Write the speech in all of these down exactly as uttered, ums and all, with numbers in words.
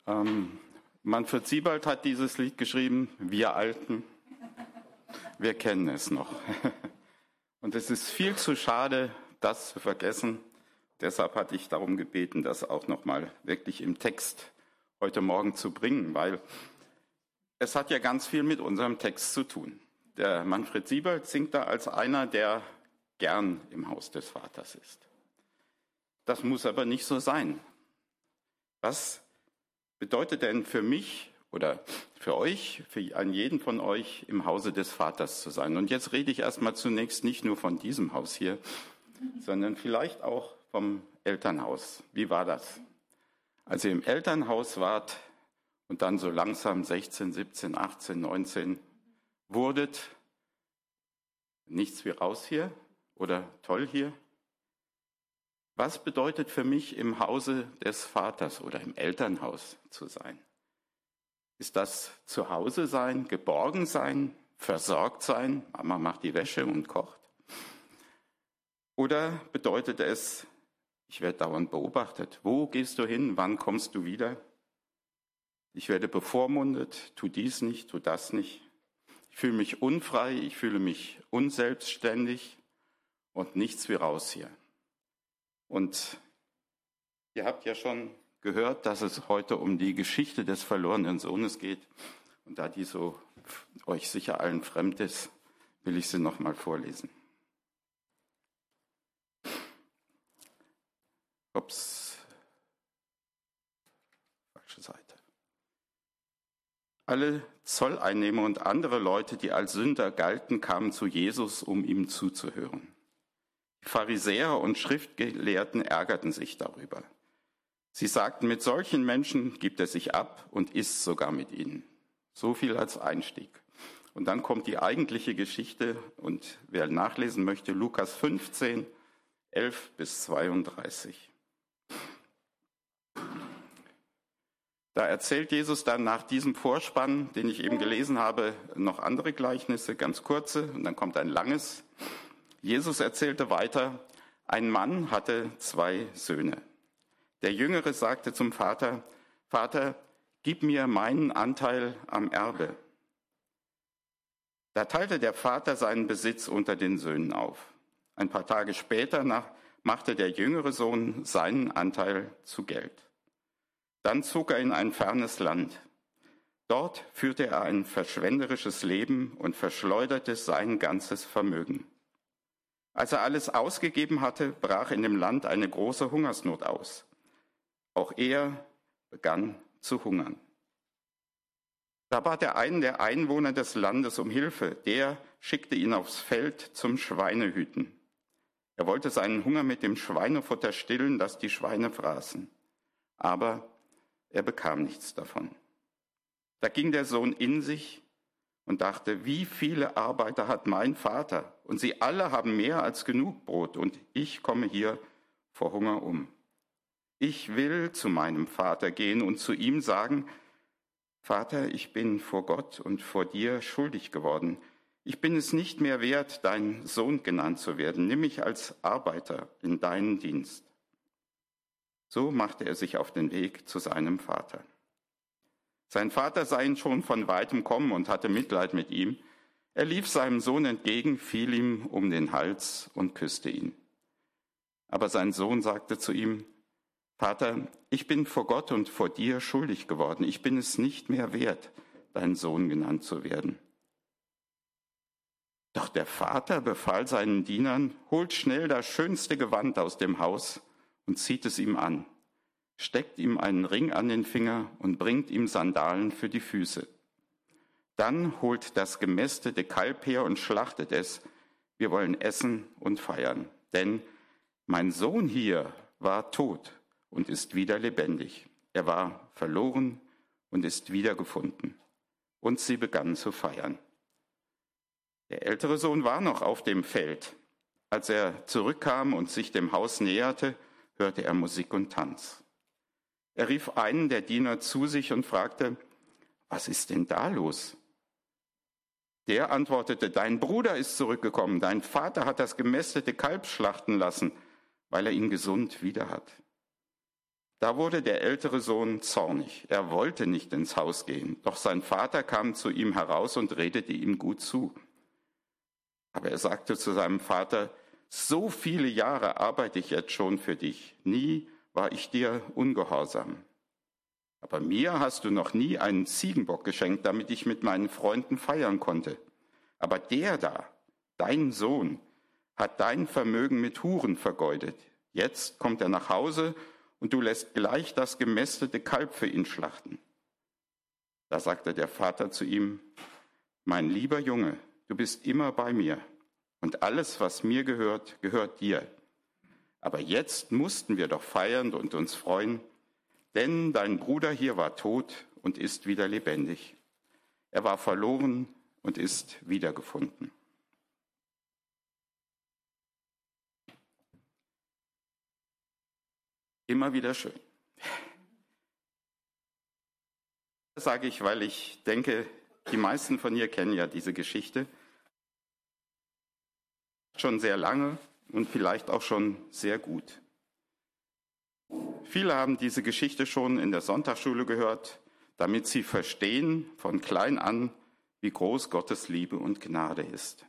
Ähm, Manfred Siebald hat dieses Lied geschrieben, wir Alten, wir kennen es noch. Und es ist viel zu schade, das zu vergessen. Deshalb hatte ich darum gebeten, das auch nochmal wirklich im Text heute Morgen zu bringen, weil es hat ja ganz viel mit unserem Text zu tun. Der Manfred Siebald singt da als einer, der gern im Haus des Vaters ist. Das muss aber nicht so sein. Was bedeutet denn für mich oder für euch, für einen jeden von euch im Hause des Vaters zu sein? Und jetzt rede ich erstmal zunächst nicht nur von diesem Haus hier, sondern vielleicht auch vom Elternhaus. Wie war das? Als ihr im Elternhaus wart und dann so langsam sechzehn, siebzehn, achtzehn, neunzehn wurdet, nichts wie raus hier oder toll hier? Was bedeutet für mich im Hause des Vaters oder im Elternhaus zu sein? Ist das zu Hause sein, geborgen sein, versorgt sein? Mama macht die Wäsche und kocht. Oder bedeutet es, ich werde dauernd beobachtet. Wo gehst du hin? Wann kommst du wieder? Ich werde bevormundet. Tu dies nicht, tu das nicht. Ich fühle mich unfrei, ich fühle mich unselbstständig und nichts wie raus hier. Und ihr habt ja schon gehört, dass es heute um die Geschichte des verlorenen Sohnes geht. Und da die so euch sicher allen fremd ist, will ich sie nochmal vorlesen. Ups. Falsche Seite. Alle Zolleinnehmer und andere Leute, die als Sünder galten, kamen zu Jesus, um ihm zuzuhören. Die Pharisäer und Schriftgelehrten ärgerten sich darüber. Sie sagten, mit solchen Menschen gibt er sich ab und isst sogar mit ihnen. So viel als Einstieg. Und dann kommt die eigentliche Geschichte und wer nachlesen möchte, Lukas fünfzehn, elf bis zweiunddreißig. Da erzählt Jesus dann nach diesem Vorspann, den ich eben gelesen habe, noch andere Gleichnisse, ganz kurze, und dann kommt ein langes. Jesus erzählte weiter, ein Mann hatte zwei Söhne. Der Jüngere sagte zum Vater, Vater, gib mir meinen Anteil am Erbe. Da teilte der Vater seinen Besitz unter den Söhnen auf. Ein paar Tage später nach, machte der jüngere Sohn seinen Anteil zu Geld. Dann zog er in ein fernes Land. Dort führte er ein verschwenderisches Leben und verschleuderte sein ganzes Vermögen. Als er alles ausgegeben hatte, brach in dem Land eine große Hungersnot aus. Auch er begann zu hungern. Da bat er einen der Einwohner des Landes um Hilfe. Der schickte ihn aufs Feld zum Schweinehüten. Er wollte seinen Hunger mit dem Schweinefutter stillen, das die Schweine fraßen. Aber er bekam nichts davon. Da ging der Sohn in sich und dachte, wie viele Arbeiter hat mein Vater? Und sie alle haben mehr als genug Brot und ich komme hier vor Hunger um. Ich will zu meinem Vater gehen und zu ihm sagen, Vater, ich bin vor Gott und vor dir schuldig geworden. Ich bin es nicht mehr wert, dein Sohn genannt zu werden. Nimm mich als Arbeiter in deinen Dienst. So machte er sich auf den Weg zu seinem Vater. Sein Vater sah ihn schon von weitem kommen und hatte Mitleid mit ihm. Er lief seinem Sohn entgegen, fiel ihm um den Hals und küsste ihn. Aber sein Sohn sagte zu ihm, Vater, ich bin vor Gott und vor dir schuldig geworden. Ich bin es nicht mehr wert, dein Sohn genannt zu werden. Doch der Vater befahl seinen Dienern, holt schnell das schönste Gewand aus dem Haus und zieht es ihm an, steckt ihm einen Ring an den Finger und bringt ihm Sandalen für die Füße. Dann holt das gemästete Kalb her und schlachtet es. Wir wollen essen und feiern. Denn mein Sohn hier war tot und ist wieder lebendig. Er war verloren und ist wiedergefunden. Und sie begannen zu feiern. Der ältere Sohn war noch auf dem Feld. Als er zurückkam und sich dem Haus näherte, hörte er Musik und Tanz. Er rief einen der Diener zu sich und fragte, was ist denn da los? Der antwortete, dein Bruder ist zurückgekommen, dein Vater hat das gemästete Kalb schlachten lassen, weil er ihn gesund wieder hat. Da wurde der ältere Sohn zornig. Er wollte nicht ins Haus gehen, doch sein Vater kam zu ihm heraus und redete ihm gut zu. Aber er sagte zu seinem Vater: So viele Jahre arbeite ich jetzt schon für dich. Nie war ich dir ungehorsam. Aber mir hast du noch nie einen Ziegenbock geschenkt, damit ich mit meinen Freunden feiern konnte. Aber der da, dein Sohn, hat dein Vermögen mit Huren vergeudet. Jetzt kommt er nach Hause und du lässt gleich das gemästete Kalb für ihn schlachten. Da sagte der Vater zu ihm: Mein lieber Junge, du bist immer bei mir und alles, was mir gehört, gehört dir. Aber jetzt mussten wir doch feiern und uns freuen, denn dein Bruder hier war tot und ist wieder lebendig. Er war verloren und ist wiedergefunden. Immer wieder schön. Das sage ich, weil ich denke, die meisten von ihr kennen ja diese Geschichte schon sehr lange und vielleicht auch schon sehr gut. Viele haben diese Geschichte schon in der Sonntagsschule gehört, damit sie verstehen von klein an, wie groß Gottes Liebe und Gnade ist.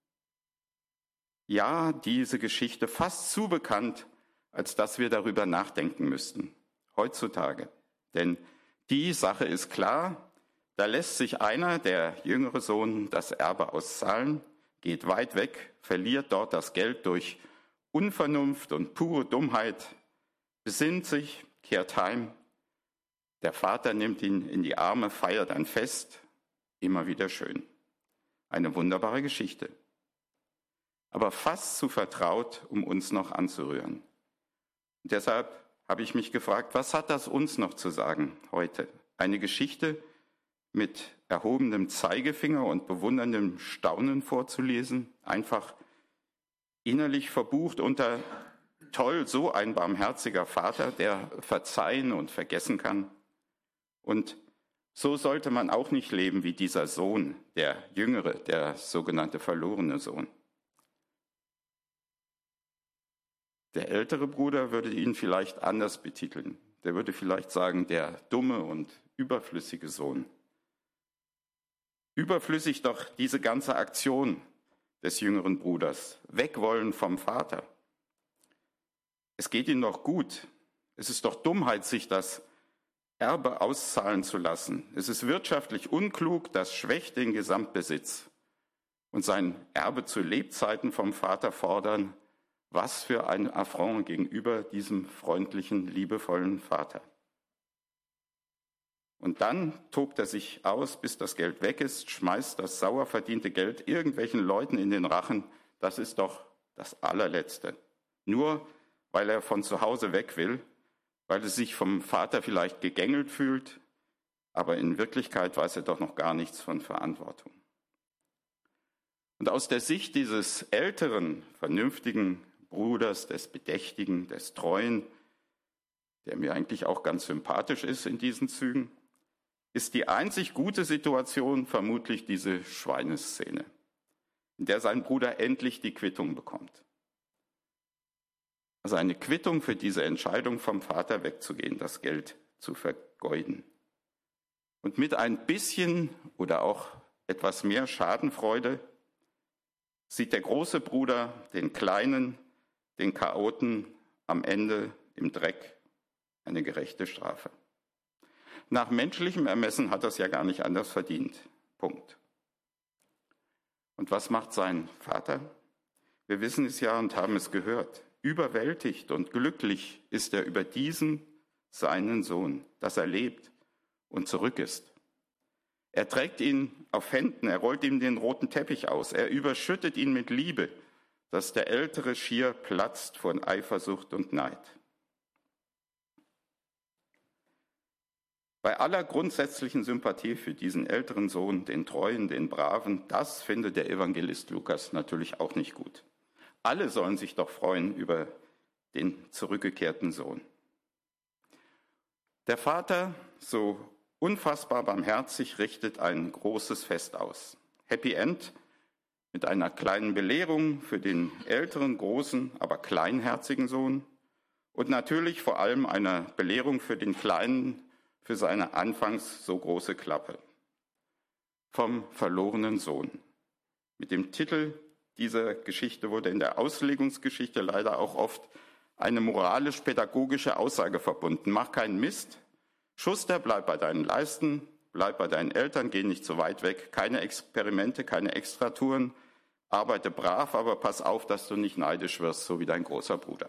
Ja, diese Geschichte fast zu bekannt, als dass wir darüber nachdenken müssten, heutzutage. Denn die Sache ist klar, da lässt sich einer, der jüngere Sohn, das Erbe auszahlen, geht weit weg, verliert dort das Geld durch Unvernunft und pure Dummheit, besinnt sich, kehrt heim. Der Vater nimmt ihn in die Arme, feiert ein Fest, immer wieder schön. Eine wunderbare Geschichte, aber fast zu vertraut, um uns noch anzurühren. Und deshalb habe ich mich gefragt, was hat das uns noch zu sagen heute? Eine Geschichte mit erhobenem Zeigefinger und bewunderndem Staunen vorzulesen, einfach innerlich verbucht unter toll, so ein barmherziger Vater, der verzeihen und vergessen kann. Und so sollte man auch nicht leben wie dieser Sohn, der Jüngere, der sogenannte verlorene Sohn. Der ältere Bruder würde ihn vielleicht anders betiteln. Der würde vielleicht sagen, der dumme und überflüssige Sohn. Überflüssig doch diese ganze Aktion des jüngeren Bruders. Wegwollen vom Vater. Es geht ihm doch gut. Es ist doch Dummheit, sich das Erbe auszahlen zu lassen. Es ist wirtschaftlich unklug, das schwächt den Gesamtbesitz. Und sein Erbe zu Lebzeiten vom Vater fordern, was für ein Affront gegenüber diesem freundlichen, liebevollen Vater. Und dann tobt er sich aus, bis das Geld weg ist, schmeißt das sauer verdiente Geld irgendwelchen Leuten in den Rachen. Das ist doch das Allerletzte. Nur weil er von zu Hause weg will, weil er sich vom Vater vielleicht gegängelt fühlt, aber in Wirklichkeit weiß er doch noch gar nichts von Verantwortung. Und aus der Sicht dieses älteren, vernünftigen Bruders, des Bedächtigen, des Treuen, der mir eigentlich auch ganz sympathisch ist in diesen Zügen, ist die einzig gute Situation vermutlich diese Schweineszene, in der sein Bruder endlich die Quittung bekommt. Also eine Quittung für diese Entscheidung, vom Vater wegzugehen, das Geld zu vergeuden. Und mit ein bisschen oder auch etwas mehr Schadenfreude sieht der große Bruder den Kleinen, den Chaoten am Ende im Dreck eine gerechte Strafe. Nach menschlichem Ermessen hat er es ja gar nicht anders verdient. Punkt. Und was macht sein Vater? Wir wissen es ja und haben es gehört. Überwältigt und glücklich ist er über diesen, seinen Sohn, dass er lebt und zurück ist. Er trägt ihn auf Händen, er rollt ihm den roten Teppich aus, er überschüttet ihn mit Liebe, dass der Ältere schier platzt von Eifersucht und Neid. Bei aller grundsätzlichen Sympathie für diesen älteren Sohn, den Treuen, den Braven, das findet der Evangelist Lukas natürlich auch nicht gut. Alle sollen sich doch freuen über den zurückgekehrten Sohn. Der Vater, so unfassbar barmherzig, richtet ein großes Fest aus. Happy End mit einer kleinen Belehrung für den älteren, großen, aber kleinherzigen Sohn Und natürlich vor allem eine Belehrung für den Kleinen, für seine anfangs so große Klappe. Vom verlorenen Sohn. Mit dem Titel dieser Geschichte wurde in der Auslegungsgeschichte leider auch oft eine moralisch-pädagogische Aussage verbunden. Mach keinen Mist. Schuster, bleib bei deinen Leisten, bleib bei deinen Eltern, geh nicht so weit weg. Keine Experimente, keine Extratouren. Arbeite brav, aber pass auf, dass du nicht neidisch wirst, so wie dein großer Bruder.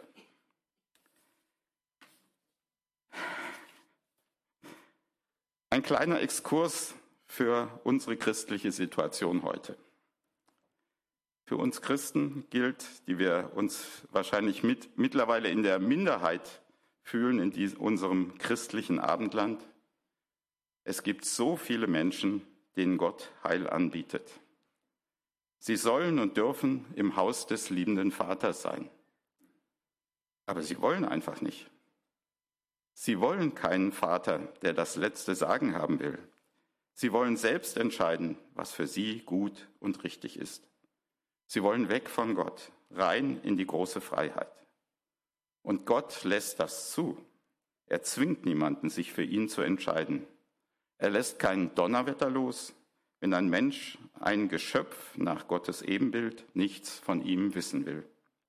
Ein kleiner Exkurs für unsere christliche Situation heute. Für uns Christen gilt, die wir uns wahrscheinlich mit, mittlerweile in der Minderheit fühlen in diesem, unserem christlichen Abendland, es gibt so viele Menschen, denen Gott Heil anbietet. Sie sollen und dürfen im Haus des liebenden Vaters sein. Aber sie wollen einfach nicht. Sie wollen keinen Vater, der das letzte Sagen haben will. Sie wollen selbst entscheiden, was für sie gut und richtig ist. Sie wollen weg von Gott, rein in die große Freiheit. Und Gott lässt das zu. Er zwingt niemanden, sich für ihn zu entscheiden. Er lässt kein Donnerwetter los, wenn ein Mensch, ein Geschöpf nach Gottes Ebenbild, nichts von ihm wissen will.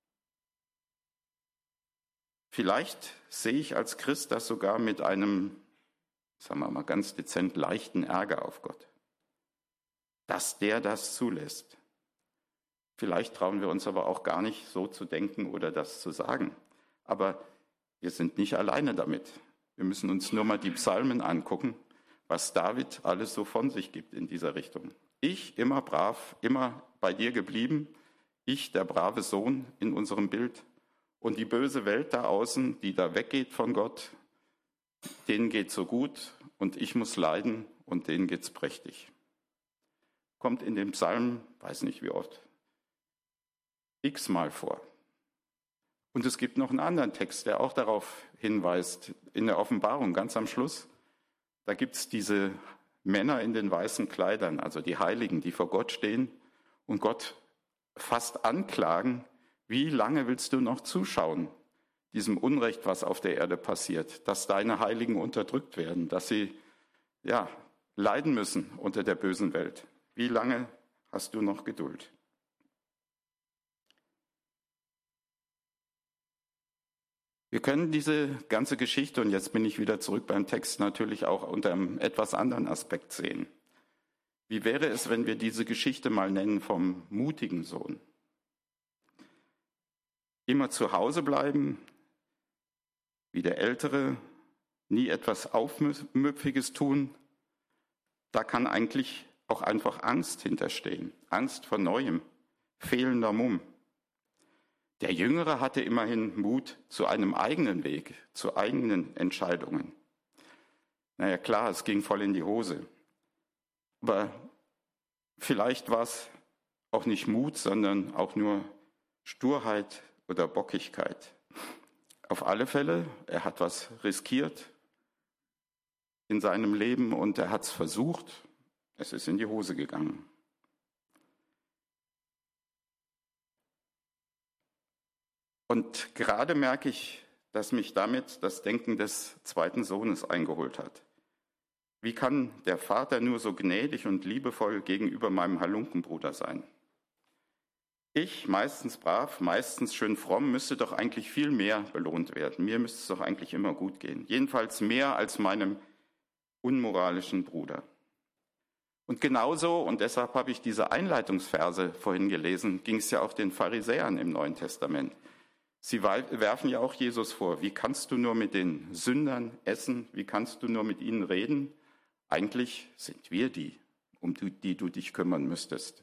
Vielleicht sehe ich als Christ das sogar mit einem, sagen wir mal ganz dezent, leichten Ärger auf Gott, dass der das zulässt. Vielleicht trauen wir uns aber auch gar nicht so zu denken oder das zu sagen. Aber wir sind nicht alleine damit. Wir müssen uns nur mal die Psalmen angucken, was David alles so von sich gibt in dieser Richtung. Ich, immer brav, immer bei dir geblieben, ich, der brave Sohn in unserem Bild, und die böse Welt da außen, die da weggeht von Gott, denen geht's so gut und ich muss leiden und denen geht's prächtig. Kommt in dem Psalm, weiß nicht wie oft, x-mal vor. Und es gibt noch einen anderen Text, der auch darauf hinweist, in der Offenbarung, ganz am Schluss. Da gibt es diese Männer in den weißen Kleidern, also die Heiligen, die vor Gott stehen und Gott fast anklagen, wie lange willst du noch zuschauen, diesem Unrecht, was auf der Erde passiert, dass deine Heiligen unterdrückt werden, dass sie ja, leiden müssen unter der bösen Welt. Wie lange hast du noch Geduld? Wir können diese ganze Geschichte, und jetzt bin ich wieder zurück beim Text, natürlich auch unter einem etwas anderen Aspekt sehen. Wie wäre es, wenn wir diese Geschichte mal nennen vom mutigen Sohn? Immer zu Hause bleiben, wie der Ältere, nie etwas Aufmüpfiges tun, da kann eigentlich auch einfach Angst hinterstehen. Angst vor Neuem, fehlender Mumm. Der Jüngere hatte immerhin Mut zu einem eigenen Weg, zu eigenen Entscheidungen. Naja, klar, es ging voll in die Hose. Aber vielleicht war es auch nicht Mut, sondern auch nur Sturheit oder Bockigkeit. Auf alle Fälle, er hat was riskiert in seinem Leben und er hat es versucht. Es ist in die Hose gegangen. Und gerade merke ich, dass mich damit das Denken des zweiten Sohnes eingeholt hat. Wie kann der Vater nur so gnädig und liebevoll gegenüber meinem Halunkenbruder sein? Ich, meistens brav, meistens schön fromm, müsste doch eigentlich viel mehr belohnt werden. Mir müsste es doch eigentlich immer gut gehen. Jedenfalls mehr als meinem unmoralischen Bruder. Und genauso, und deshalb habe ich diese Einleitungsverse vorhin gelesen, ging es ja auch den Pharisäern im Neuen Testament. Sie werfen ja auch Jesus vor, wie kannst du nur mit den Sündern essen, wie kannst du nur mit ihnen reden? Eigentlich sind wir die, um die du dich kümmern müsstest.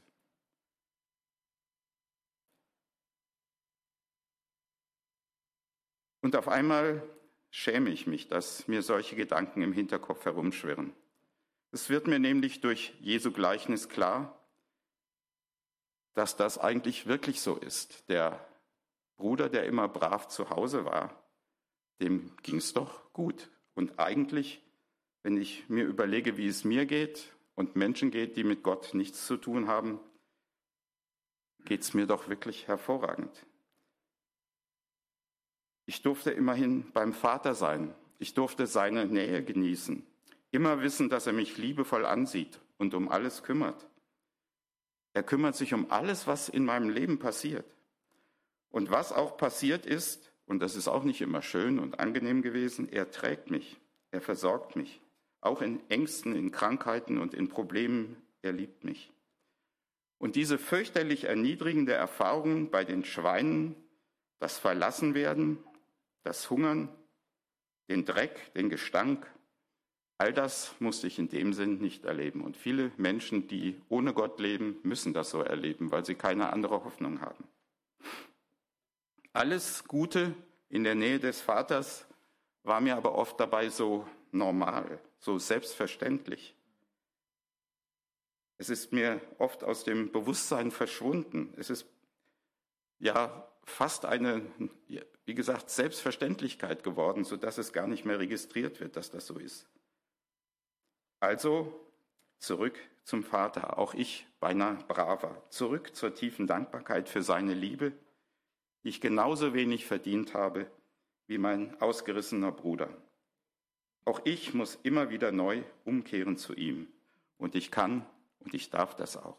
Und auf einmal schäme ich mich, dass mir solche Gedanken im Hinterkopf herumschwirren. Es wird mir nämlich durch Jesu Gleichnis klar, dass das eigentlich wirklich so ist. Der Bruder, der immer brav zu Hause war, dem ging es doch gut. Und eigentlich, wenn ich mir überlege, wie es mir geht und Menschen geht, die mit Gott nichts zu tun haben, geht es mir doch wirklich hervorragend. Ich durfte immerhin beim Vater sein. Ich durfte seine Nähe genießen. Immer wissen, dass er mich liebevoll ansieht und um alles kümmert. Er kümmert sich um alles, was in meinem Leben passiert. Und was auch passiert ist, und das ist auch nicht immer schön und angenehm gewesen, er trägt mich, er versorgt mich. Auch in Ängsten, in Krankheiten und in Problemen, er liebt mich. Und diese fürchterlich erniedrigende Erfahrung bei den Schweinen, das Verlassenwerden, das Hungern, den Dreck, den Gestank, all das musste ich in dem Sinn nicht erleben. Und viele Menschen, die ohne Gott leben, müssen das so erleben, weil sie keine andere Hoffnung haben. Alles Gute in der Nähe des Vaters war mir aber oft dabei so normal, so selbstverständlich. Es ist mir oft aus dem Bewusstsein verschwunden. Es ist ja fast eine, wie gesagt, Selbstverständlichkeit geworden, sodass es gar nicht mehr registriert wird, dass das so ist. Also zurück zum Vater, auch ich beinahe braver, zurück zur tiefen Dankbarkeit für seine Liebe, die ich genauso wenig verdient habe wie mein ausgerissener Bruder. Auch ich muss immer wieder neu umkehren zu ihm und ich kann und ich darf das auch.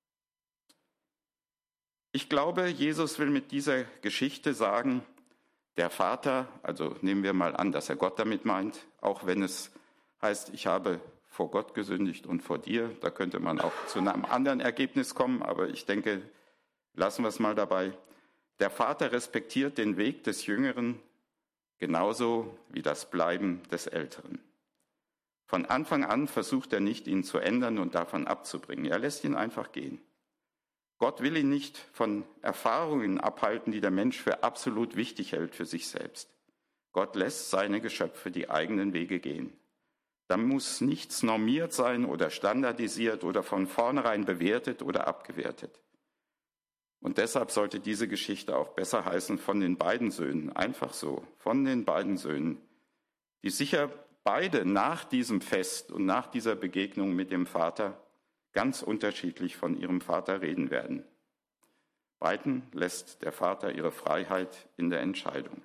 Ich glaube, Jesus will mit dieser Geschichte sagen, der Vater, also nehmen wir mal an, dass er Gott damit meint, auch wenn es heißt, ich habe vor Gott gesündigt und vor dir, da könnte man auch zu einem anderen Ergebnis kommen, aber ich denke, lassen wir es mal dabei. Der Vater respektiert den Weg des Jüngeren genauso wie das Bleiben des Älteren. Von Anfang an versucht er nicht, ihn zu ändern und davon abzubringen. Er lässt ihn einfach gehen. Gott will ihn nicht von Erfahrungen abhalten, die der Mensch für absolut wichtig hält für sich selbst. Gott lässt seine Geschöpfe die eigenen Wege gehen. Da muss nichts normiert sein oder standardisiert oder von vornherein bewertet oder abgewertet. Und deshalb sollte diese Geschichte auch besser heißen von den beiden Söhnen, einfach so, von den beiden Söhnen, die sicher beide nach diesem Fest und nach dieser Begegnung mit dem Vater ganz unterschiedlich von ihrem Vater reden werden. Beiden lässt der Vater ihre Freiheit in der Entscheidung.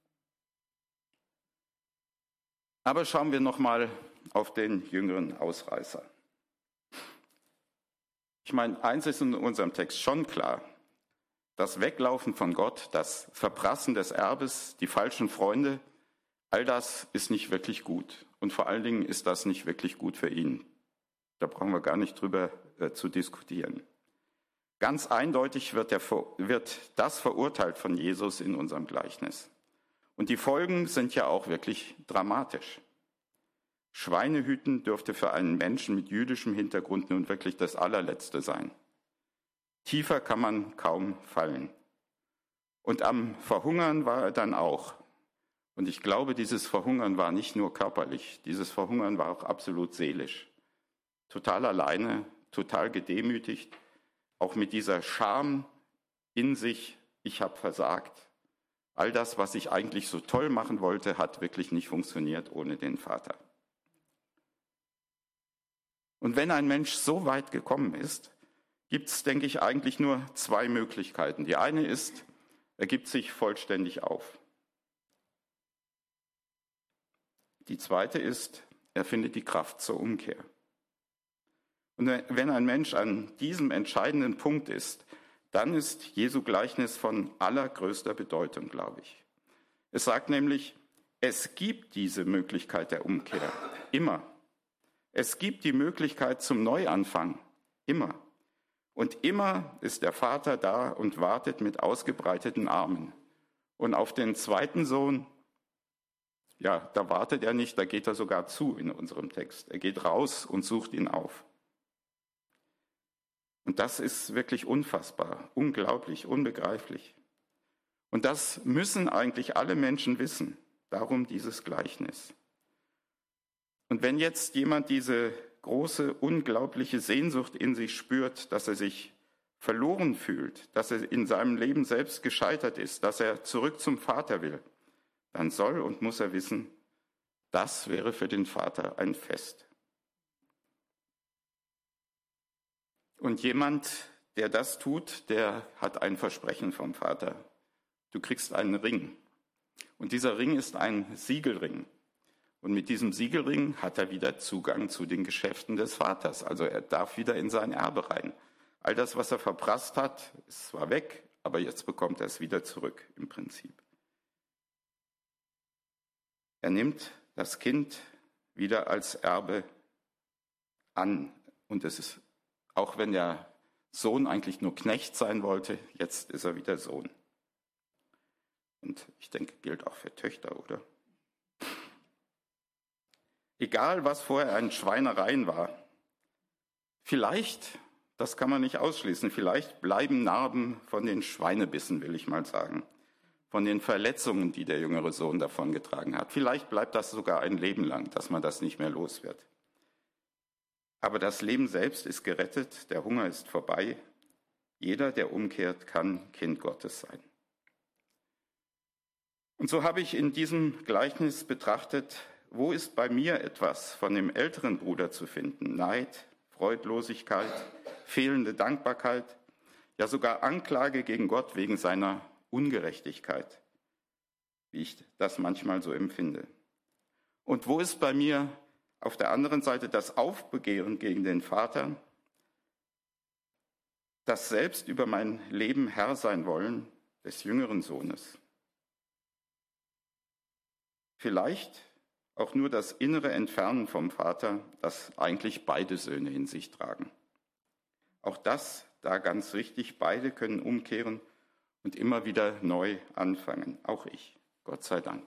Aber schauen wir noch mal auf den jüngeren Ausreißer. Ich meine, eins ist in unserem Text schon klar. Das Weglaufen von Gott, das Verprassen des Erbes, die falschen Freunde, all das ist nicht wirklich gut. Und vor allen Dingen ist das nicht wirklich gut für ihn. Da brauchen wir gar nicht drüber äh, zu diskutieren. Ganz eindeutig wird, der, wird das verurteilt von Jesus in unserem Gleichnis. Und die Folgen sind ja auch wirklich dramatisch. Schweinehüten dürfte für einen Menschen mit jüdischem Hintergrund nun wirklich das allerletzte sein. Tiefer kann man kaum fallen. Und am Verhungern war er dann auch. Und ich glaube, dieses Verhungern war nicht nur körperlich, dieses Verhungern war auch absolut seelisch. Total alleine, total gedemütigt, auch mit dieser Scham in sich, ich habe versagt. All das, was ich eigentlich so toll machen wollte, hat wirklich nicht funktioniert ohne den Vater. Und wenn ein Mensch so weit gekommen ist, gibt es, denke ich, eigentlich nur zwei Möglichkeiten. Die eine ist, er gibt sich vollständig auf. Die zweite ist, er findet die Kraft zur Umkehr. Und wenn ein Mensch an diesem entscheidenden Punkt ist, dann ist Jesu Gleichnis von allergrößter Bedeutung, glaube ich. Es sagt nämlich, es gibt diese Möglichkeit der Umkehr, immer. Es gibt die Möglichkeit zum Neuanfang, immer. Und immer ist der Vater da und wartet mit ausgebreiteten Armen. Und auf den zweiten Sohn, ja, da wartet er nicht, da geht er sogar zu in unserem Text. Er geht raus und sucht ihn auf. Und das ist wirklich unfassbar, unglaublich, unbegreiflich. Und das müssen eigentlich alle Menschen wissen. Darum dieses Gleichnis. Und wenn jetzt jemand diese große, unglaubliche Sehnsucht in sich spürt, dass er sich verloren fühlt, dass er in seinem Leben selbst gescheitert ist, dass er zurück zum Vater will, dann soll und muss er wissen, das wäre für den Vater ein Fest. Und jemand, der das tut, der hat ein Versprechen vom Vater. Du kriegst einen Ring. Und dieser Ring ist ein Siegelring. Und mit diesem Siegelring hat er wieder Zugang zu den Geschäften des Vaters. Also er darf wieder in sein Erbe rein. All das, was er verprasst hat, ist zwar weg, aber jetzt bekommt er es wieder zurück im Prinzip. Er nimmt das Kind wieder als Erbe an. Und es ist, auch wenn der Sohn eigentlich nur Knecht sein wollte, jetzt ist er wieder Sohn. Und ich denke, gilt auch für Töchter, oder? Egal, was vorher an Schweinereien war, vielleicht, das kann man nicht ausschließen, vielleicht bleiben Narben von den Schweinebissen, will ich mal sagen, von den Verletzungen, die der jüngere Sohn davongetragen hat. Vielleicht bleibt das sogar ein Leben lang, dass man das nicht mehr los wird. Aber das Leben selbst ist gerettet, der Hunger ist vorbei. Jeder, der umkehrt, kann Kind Gottes sein. Und so habe ich in diesem Gleichnis betrachtet, wo ist bei mir etwas von dem älteren Bruder zu finden? Neid, Freudlosigkeit, fehlende Dankbarkeit, ja sogar Anklage gegen Gott wegen seiner Ungerechtigkeit, wie ich das manchmal so empfinde. Und wo ist bei mir auf der anderen Seite das Aufbegehren gegen den Vater, das selbst über mein Leben Herr sein wollen des jüngeren Sohnes? Vielleicht auch nur das innere Entfernen vom Vater, das eigentlich beide Söhne in sich tragen. Auch das, da ganz richtig, beide können umkehren und immer wieder neu anfangen. Auch ich, Gott sei Dank.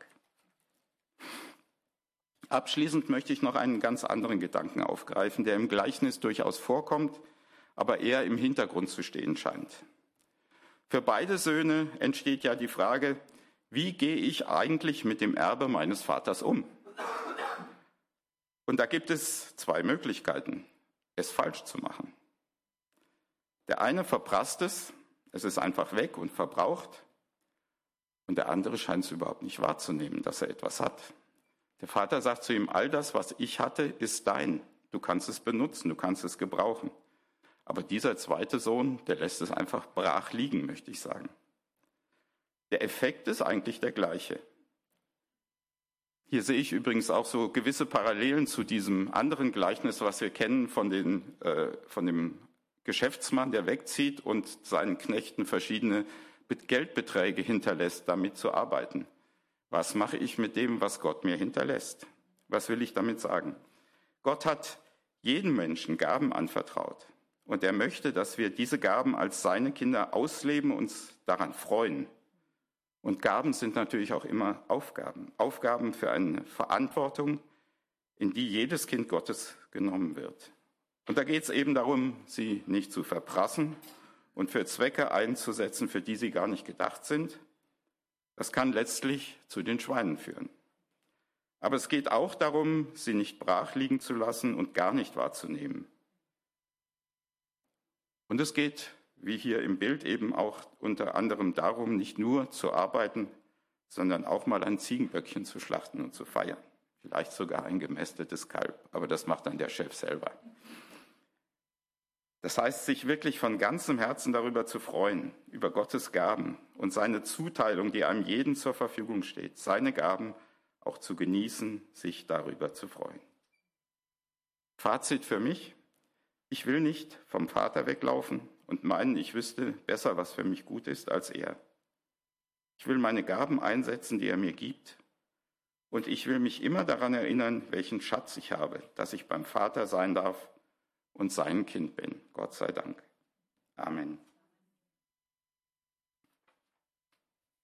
Abschließend möchte ich noch einen ganz anderen Gedanken aufgreifen, der im Gleichnis durchaus vorkommt, aber eher im Hintergrund zu stehen scheint. Für beide Söhne entsteht ja die Frage, wie gehe ich eigentlich mit dem Erbe meines Vaters um? Und da gibt es zwei Möglichkeiten, es falsch zu machen. Der eine verprasst es, es ist einfach weg und verbraucht. Und der andere scheint es überhaupt nicht wahrzunehmen, dass er etwas hat. Der Vater sagt zu ihm, all das, was ich hatte, ist dein. Du kannst es benutzen, du kannst es gebrauchen. Aber dieser zweite Sohn, der lässt es einfach brach liegen, möchte ich sagen. Der Effekt ist eigentlich der gleiche. Hier sehe ich übrigens auch so gewisse Parallelen zu diesem anderen Gleichnis, was wir kennen von, den, äh, von dem Geschäftsmann, der wegzieht und seinen Knechten verschiedene Geldbeträge hinterlässt, damit zu arbeiten. Was mache ich mit dem, was Gott mir hinterlässt? Was will ich damit sagen? Gott hat jedem Menschen Gaben anvertraut und er möchte, dass wir diese Gaben als seine Kinder ausleben und uns daran freuen. Und Gaben sind natürlich auch immer Aufgaben. Aufgaben für eine Verantwortung, in die jedes Kind Gottes genommen wird. Und da geht es eben darum, sie nicht zu verprassen und für Zwecke einzusetzen, für die sie gar nicht gedacht sind. Das kann letztlich zu den Schweinen führen. Aber es geht auch darum, sie nicht brach liegen zu lassen und gar nicht wahrzunehmen. Und es geht, wie hier im Bild eben auch unter anderem darum, nicht nur zu arbeiten, sondern auch mal ein Ziegenböckchen zu schlachten und zu feiern. Vielleicht sogar ein gemästetes Kalb, aber das macht dann der Chef selber. Das heißt, sich wirklich von ganzem Herzen darüber zu freuen, über Gottes Gaben und seine Zuteilung, die einem jeden zur Verfügung steht, seine Gaben auch zu genießen, sich darüber zu freuen. Fazit für mich, ich will nicht vom Vater weglaufen und meinen, ich wüsste besser, was für mich gut ist, als er. Ich will meine Gaben einsetzen, die er mir gibt. Und ich will mich immer daran erinnern, welchen Schatz ich habe, dass ich beim Vater sein darf und sein Kind bin. Gott sei Dank. Amen.